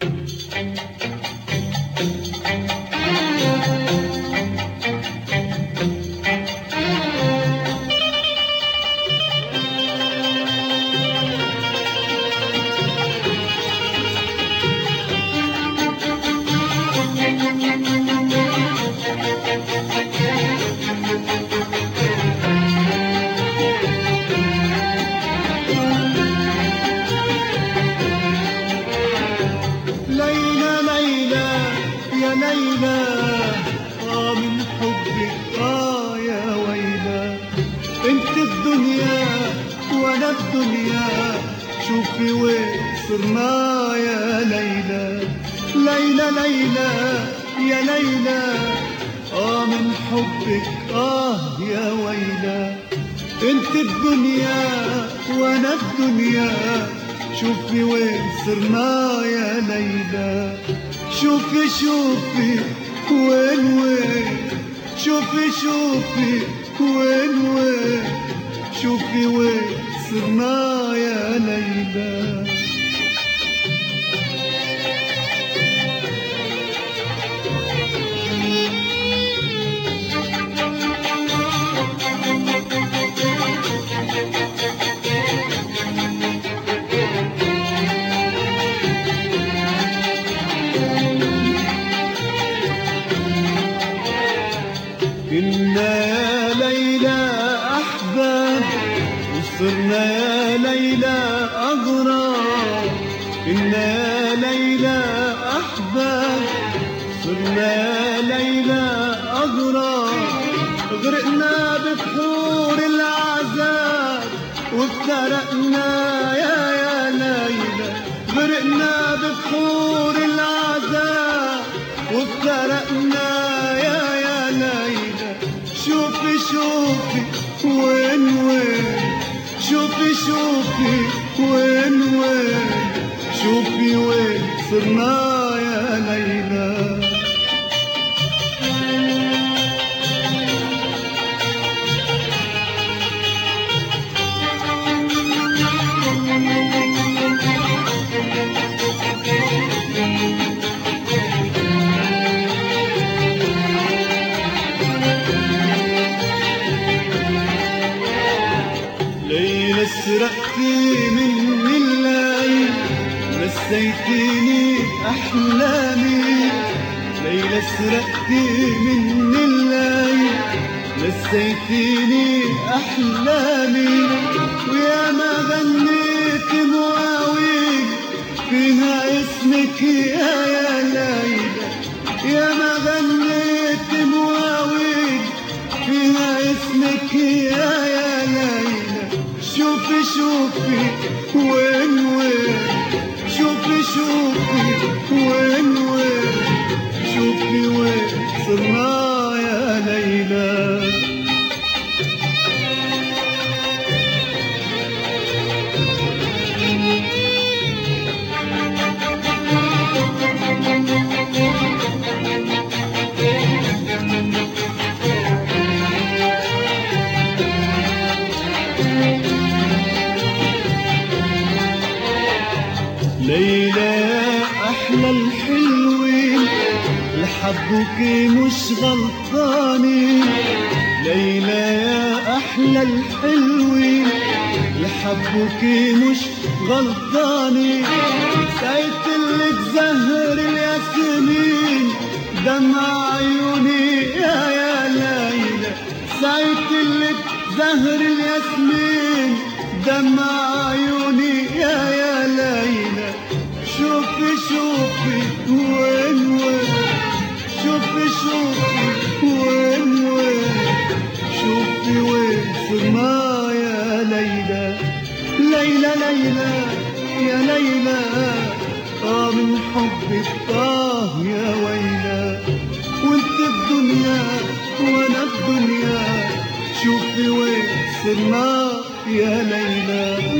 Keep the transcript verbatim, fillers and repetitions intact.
شوفي وين صرنا يا ليلى. ليلى ليلى يا ليلى آه من حبك آه يا ويلى. انت الدنيا وانا الدنيا شوفي وين صرنا يا ليلى. شوفي شوفي وين وين شوفي شوفي وين وين شوفي وين صرنا يا ليلى. كنا يا ليلى أحباب وصرنا يا ليلى أغراب. كنا يا ليلى أحباب صرنا يا ليلى أغراب. غرقنا ببحور العذاب وافترقنا يا يا ليلى. غرقنا ببحور العذاب وافترقنا يا يا ليلى. شوفي شوفي وين وين شوفي شوفي وين وين شوفي وين صرنا يا ليلى. ليلى سرقتي مني الليل نسيتيني أحلامي. ليلى سرقتي مني الليل نسيتيني أحلامي. ويا ما غنيت مواويل فيها اسمك يا يا ليلى. يا ما غنيت مواويل فيها اسمك يا يا ليلى. شوفي شوفي وين وين شوفي شوفي وين وين شوفي وين صرنا يا ليلى. ليلى يا أحلى الحلوين لحبوكي مش غلطانين. ليلى يا أحلى الحلوين لحبوكي مش غلطانين. سقيتلك زهر الياسمين دمع عيوني يا يا ليلى. سقيتلك زهر الياسمين دمع عيوني يا يا ليلى. شوفي شوفي وين وين شوفي شوفي وين وين شوفي وين صرنا يا ليلى. ليلى ليلى يا ليلى آه من حبك آه يا ويلى. وانت الدنيا وانا الدنيا شوفي وين صرنا يا ليلى.